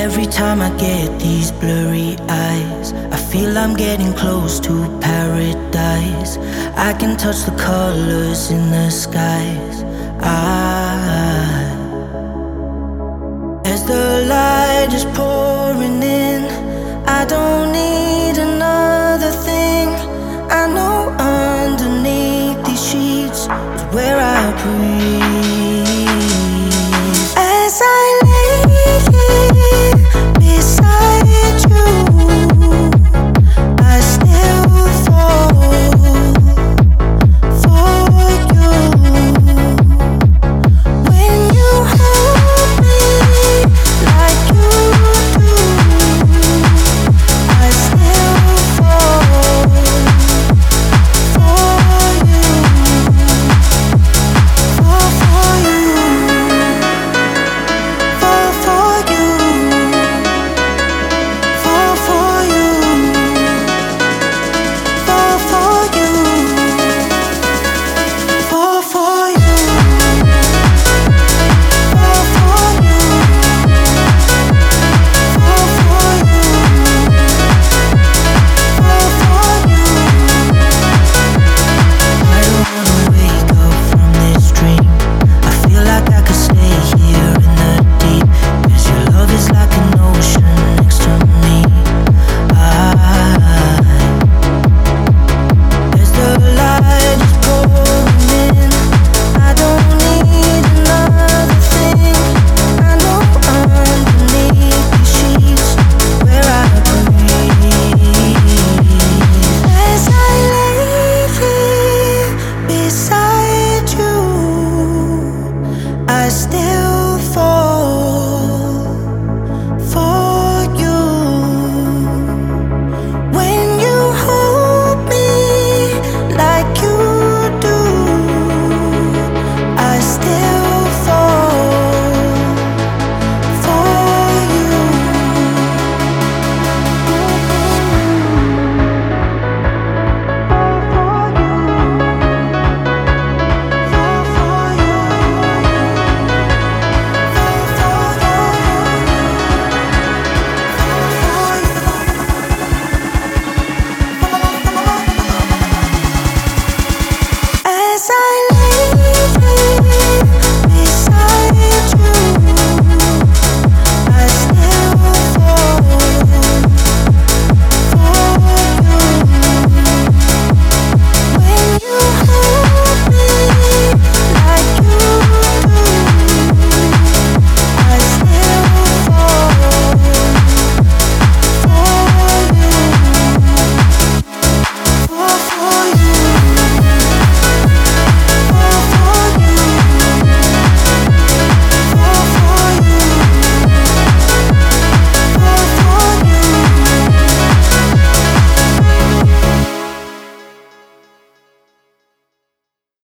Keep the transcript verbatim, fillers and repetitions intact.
Every time I get these blurry eyes, I feel I'm getting close to paradise. I can touch the colors in the skies. I, as the light is pouring in, I don't need another thing. I know underneath these sheets is where I breathe.